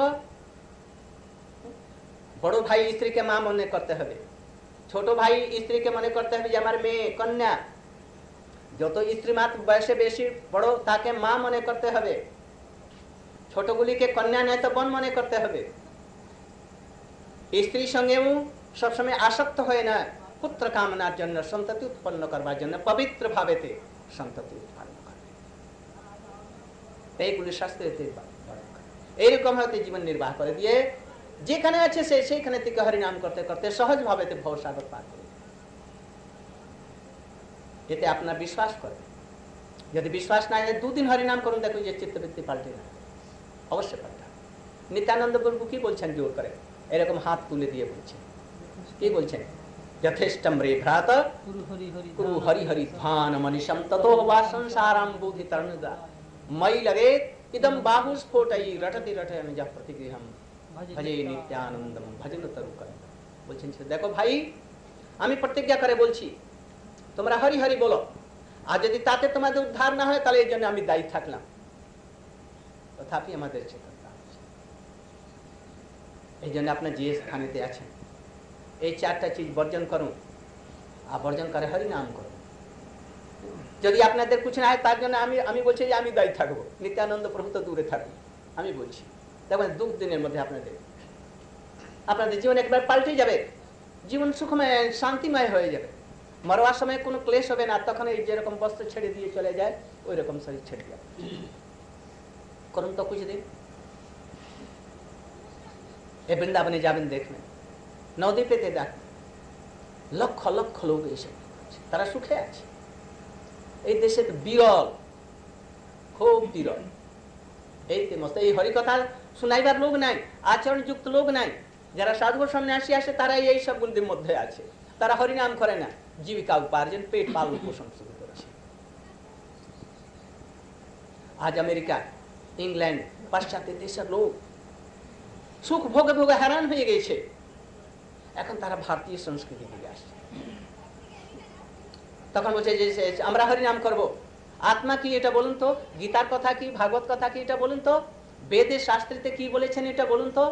বড় ভাই স্ত্রীকে মা মনে করতে হবে, ছোট ভাই স্ত্রীকে মনে করতে হবে যে আমার মেয়ে কন্যা। যত স্ত্রী মাত্র বয়সে বেশি বড় তাকে মা মনে করতে হবে, ছোটগুলিকে কন্যা নয় তো বোন মনে করতে হবে। স্ত্রীর সঙ্গেও সবসময় আসক্ত হয় না, পুত্র কামনার জন্য, সন্ততি উৎপন্ন করবার জন্য পবিত্র ভাবেতে সন্ততি উৎপন্ন করবে। এইগুলি শাস্ত্রেতে এইরকম হয়তো জীবন নির্বাহ করে দিয়ে যেখানে আছে সে সেইখানে থেকে হরিনাম করতে করতে সহজ ভাবেতে ভবসাগর পার করে। এতে আপনার বিশ্বাস করে। যদি বিশ্বাস না হয় দুদিন হরিনাম করুন, দেখুন যে চিত্তবৃত্তি পাল্টে না, অবশ্যই পাল্টা। নিত্যানন্দ প্রভু কি বলছেন জোর করে, এরকম হাত তুলে দিয়ে বলছেন, কি বলছেন? যথেষ্টম রে ভ্রাত কুরু হরি হরি ধ্যান মনিশম ততো বা সংসারাম বুদ্ধি তরণুদা ময়ি লগে ইদম বাহু স্ফোটই রটতি রটয়ন যা প্রতিগৃহম ভজে নিত্যানন্দম ভজন তরুকর। বলছেন দেখো ভাই, আমি প্রতিজ্ঞা করে বলছি তোমরা হরি হরি বলো, আর যদি তাতে তোমাদের উদ্ধার না হয় তাহলে এই জন্য আমি দায়ী থাকলাম। তথাপি আমাদের চেতনা আছে। এই জন্য আপনার যে স্থানেতে আছেন এই চারটা চিজ বর্জন করুন, আর বর্জন করে হরি নাম করুন। যদি আপনাদের কিছু না হয় তার জন্য আমি আমি বলছি যে আমি দায়ী থাকবো, নিত্যানন্দ প্রভু তো দূরে থাকবো। আমি বলছি দেখবেন দু দিনের মধ্যে আপনাদের আপনাদের জীবন একবার পাল্টে যাবে, জীবন সুখময় শান্তিময় হয়ে যাবে। মরবার সময় কোনো ক্লেশ হবে না, তখন এই যেরকম বস্ত্র ছেড়ে দিয়ে চলে যায় ওই রকম শরীর ছেড়ে যাবে। করুন তো কিছু দিন, এ বৃন্দাবনে যাবেন দেখবেন, নদীপেতে দেখবেন লক্ষ লক্ষ লোক এসে তারা সুখে আছে। এই দেশে বিরল, খুব বিরল। এই মস্ত এই হরিকথা শুনাইবার লোক নাই, আচরণযুক্ত লোক নাই। যারা সাধুর সামনে আসি আসে তারাই এই সবগুলির মধ্যে আছে। তারা হরিনাম করে না, জীবিকা উপার্জন, পেট পালন পোষণ শুরু করেছে। আজ আমেরিকা, ইংল্যান্ড, পাশ্চাত্য দেশের লোক সুখ ভোগে ভোগে হারান হয়ে গেছে, এখন তারা ভারতীয় সংস্কৃতি দিকে আসছে। তখন বলছে যে আমরা হরিনাম করব। আত্মা কি এটা বলুন তো, গীতার কথা কি, ভাগবত কথা কি এটা বলুন তো, বেদের শাস্ত্রীতে কি বলেছেন এটা বলুন তো।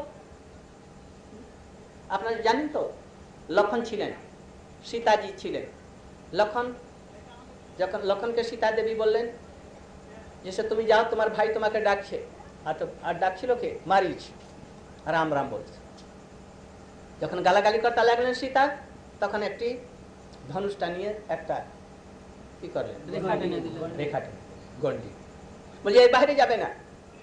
আপনারা জানেন তো লক্ষণ ছিলেন, সীতাজি ছিলেন। লক্ষণ যখন লক্ষণকে সীতা দেবী বললেন যে তুমি যাও, তোমার ভাই তোমাকে ডাকছে। আর তো আর ডাকছিল কে? মারিচ। রাম রাম বলছে। যখন গালাগালি করতে লাগলেন সীতা, তখন একটি ধনুষটা নিয়ে একটা কি করলেন, রেখা টেনে গন্ডি, বলছে এই বাইরে যাবে না।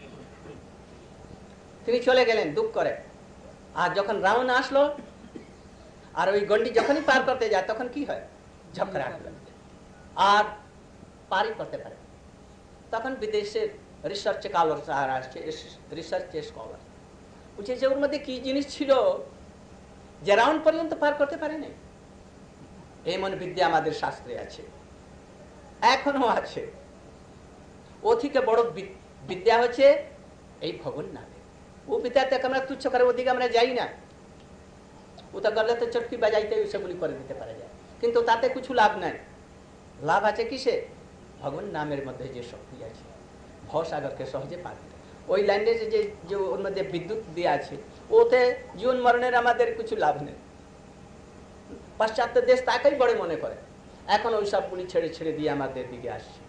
তিনি চলে গেলেন দুঃখ করে। আর যখন রাবণ আসলো আর ওই গন্ডি যখনই পার করতে যায় তখন কি হয়, ঝগড়া আর পারই করতে পারে। তখন বিদেশের রিসার্চ স্কলার আসছে, রিসার্চ স্কলার বলছে যে ওর মধ্যে কি জিনিস ছিল যে রাউন্ড পর্যন্ত পার করতে পারে নাই। এমন বিদ্যা আমাদের শাস্ত্রে আছে, এখনো আছে। ও থেকে বড় বিদ্যা হচ্ছে এই ভগবান নামে। ও বিদ্যাতে আমরা তুচ্ছ করে ওদিকে আমরা যাই না। ওটা করলে তো চটকি বাজাইতে সেগুলি করে দিতে পারা যায়, কিন্তু তাতে কিছু লাভ নাই। লাভ আছে কিসে? ভগবান নামের মধ্যে যে শক্তি আছে, ভবসাগরকে সহজে পার করে। ওই লাইনে যে যে ওর মধ্যে বিদ্যুৎ দিয়ে আছে, ওতে জীবন মরণের আমাদের কিছু লাভ নেই। পাশ্চাত্য দেশ তাকেই বড় মনে করে, এখন ওই সবগুলি ছেড়ে ছেড়ে দিয়ে আমাদের দিকে আসছে।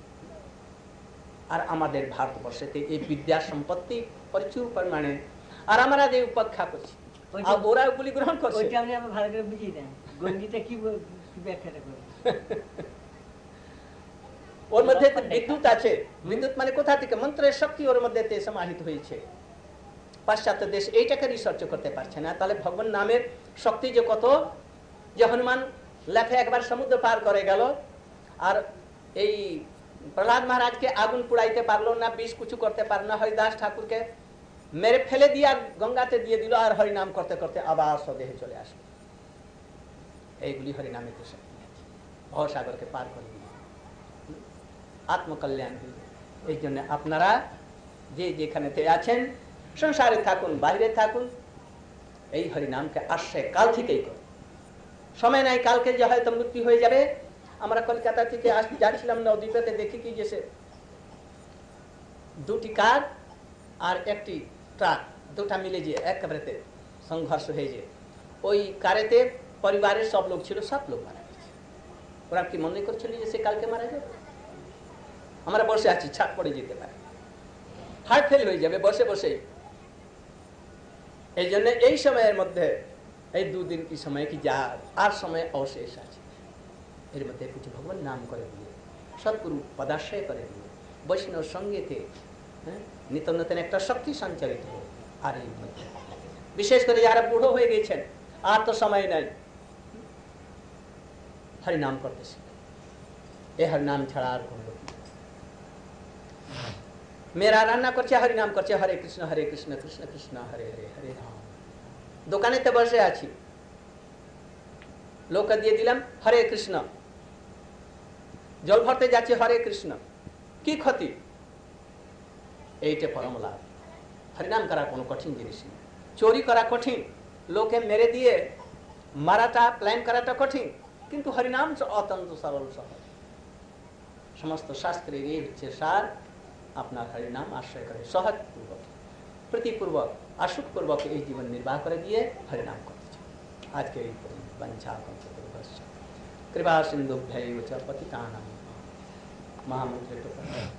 আর আমাদের ভারতবর্ষেতে এই বিদ্যা সম্পত্তি প্রচুর পরিমাণে, আর আমরা যে উপেক্ষা করছি, আর ওরা ওগুলি গ্রহণ করছে। ওইটা আপনি আমার ভালো করে বুঝিয়ে দেন, গঙ্গিটা কি ব্যাখ্যাটা করবেন? ওর মধ্যে বিদ্যুৎ আছে। বিদ্যুৎ মানে কোথা থেকে? মন্ত্রের শক্তি ওর মধ্যে সমাহিত হয়েছে। পাশ্চাত্য দেশ এইটাকে রিসার্চ করতে পারছে না। তাহলে ভগবান নামের শক্তি যে কত, যে হনুমান লেখে একবার সমুদ্র পার করে গেল, আর এই প্রহ্লাদ মহারাজকে আগুন পুড়াইতে পারলো না, বিষ কিছু করতে পারলো না, হরিদাস ঠাকুরকে মেরে ফেলে দিয়ে গঙ্গাতে দিয়ে দিল, আর হরিনাম করতে করতে আবার স্বদেহে চলে আসলো। এইগুলি হরিনামের শক্তি আছে, ভবসাগরকে পার করে দিল, আত্মকল্যাণ হইল। এই জন্য আপনারা যে যেখানেতে আছেন, সংসারে থাকুন বাইরে থাকুন, এই হরিনামকে আশ্রয় কাল থেকেই করুন। সময় নাই, কালকে যে হয়তো মৃত্যু হয়ে যাবে। আমরা কলকাতা থেকে যাচ্ছিলাম নদীপেতে, দেখি কি যে দুটি কার আর একটি ট্রাক দুটা মিলে যে একেবারেতে সংঘর্ষ হয়ে যায়। ওই কারেতে পরিবারের সব লোক ছিল, সব লোক মারা গেছে। ওরা কি মনে করছিল যে সে কালকে মারা যাবে? আমরা বসে আছি, ছাদ পড়ে যেতে পারে, হার্ট ফেল হয়ে যাবে বসে বসে। এই জন্য এই সময়ের মধ্যে এই দুদিন কি সময় কি যা আর সময় অশেষ আছে, এর মধ্যে কিছু ভগবান নাম করে দিয়ে, সৎগুরু পদাশ্রয় করে দিয়ে, বৈষ্ণব সঙ্গীতে হ্যাঁ নিত নতুন একটা শক্তি সঞ্চারিত হোক। আর এই মধ্যে বিশেষ করে যারা বুড়ো হয়ে গেছেন, আর তো সময় নাই, হরিনাম করতে শিখে। এ হরিনাম ছাড়া আর কোন লোক নেই। মেয়েরা রান্না করছে, হরিনাম করছে, হরে কৃষ্ণ হরে কৃষ্ণ কৃষ্ণ কৃষ্ণ হরে হরে হরে রাম। দোকানেতে বসে আছি, লোক দিয়ে দিলাম হরে কৃষ্ণ, জল ভরতে যাচ্ছে হরে কৃষ্ণ, কি ক্ষতি? এইটা পরম লাভ। হরিনাম করা কোনো কঠিন জিনিস নেই। চোরি করা কঠিন, লোকে মেরে দিয়ে মারাটা প্ল্যান করাটা কঠিন, কিন্তু হরিনাম অত্যন্ত সরল সহজ। সমস্ত শাস্ত্রের এই হচ্ছে সার, আপনার হরিনাম আশ্রয় করে সহজ পূর্বক প্রীতিপূর্বক আশুকপূর্বক এই জীবন নির্বাহ করে দিয়ে হরিনাম করতে চাই। আজকে এই বঞ্ছা কৃপা সিন্ধুভ্যৈব চ পতিতানাং মহামন্ত্রে তো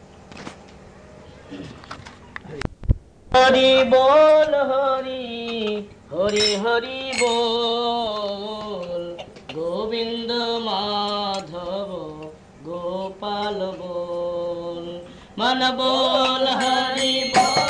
হরি বল হরি হরি হরি বল, গোবিন্দ মাধব গোপাল বল, मन बोल हरि बोल।